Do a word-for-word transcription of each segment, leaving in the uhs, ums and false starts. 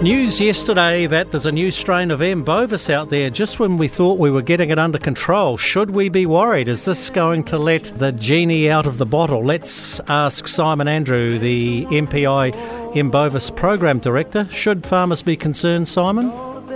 News yesterday that there's a new strain of M. bovis out there just when we thought we were getting it under control. Should we be worried? Is this going to let the genie out of the bottle? Let's ask Simon Andrew, the M P I M. bovis Program Director. Should farmers be concerned, Simon?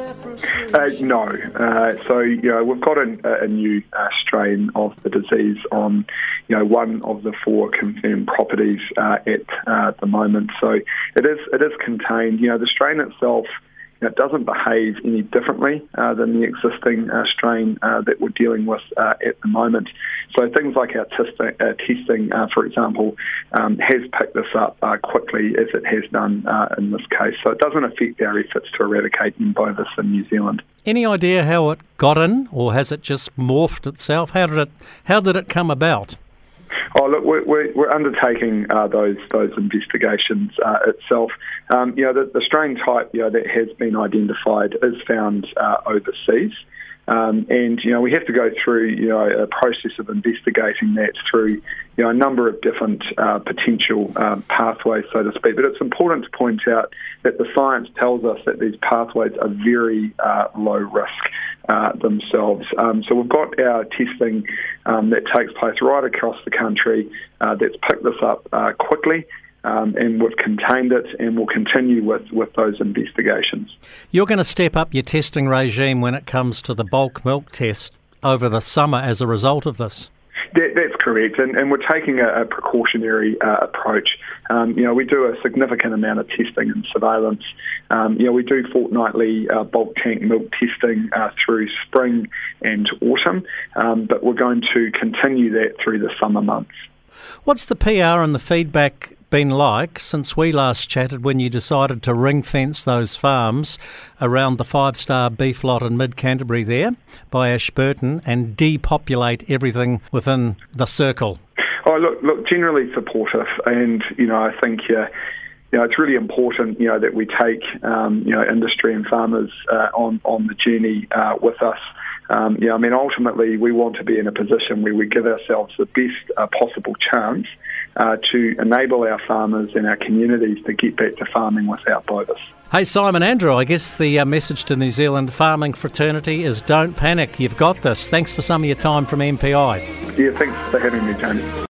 Uh, no. Uh, so, you know, we've got a, a new uh, strain of the disease on, you know, one of the four confirmed properties uh, at uh, the moment. So it is it is contained. You know, the strain itself, you know, it doesn't behave any differently uh, than the existing uh, strain uh, that we're dealing with uh, at the moment. So things like our testing, uh, testing uh, for example, um, has picked this up uh, quickly as it has done uh, in this case. So it doesn't affect our efforts to eradicate M. bovis in New Zealand. Any idea how it got in, or has it just morphed itself? How did it How did it come about? Oh, look, we're, we're, we're undertaking uh, those those investigations uh, itself. Um, you know, the, the strain type, you know, that has been identified is found uh, overseas. Um, and, you know, we have to go through, you know, a process of investigating that through, you know, a number of different uh, potential um, pathways, so to speak. But it's important to point out that the science tells us that these pathways are very uh, low risk uh, themselves. Um, so we've got our testing um, that takes place right across the country uh, that's picked this up uh, quickly. Um, and we've contained it, and we'll continue with, with those investigations. You're going to step up your testing regime when it comes to the bulk milk test over the summer as a result of this? That, that's correct, and, and we're taking a, a precautionary uh, approach. Um, you know, we do a significant amount of testing and surveillance. Um, you know, we do fortnightly uh, bulk tank milk testing uh, through spring and autumn, um, but we're going to continue that through the summer months. What's the P R and the feedback been like since we last chatted when you decided to ring fence those farms around the five-star beef lot in mid-Canterbury there by Ashburton and depopulate everything within the circle? Oh, look, look, generally supportive, and, you know, I think, uh, you know, it's really important, you know, that we take, um, you know, industry and farmers uh, on, on the journey uh, with us. Um, you know, I mean, ultimately, we want to be in a position where we give ourselves the best uh, possible chance uh, to enable our farmers and our communities to get back to farming without bovis. Hey, Simon Andrew, I guess the uh, message to New Zealand farming fraternity is don't panic. You've got this. Thanks for some of your time from M P I. Yeah, thanks for having me, Tony.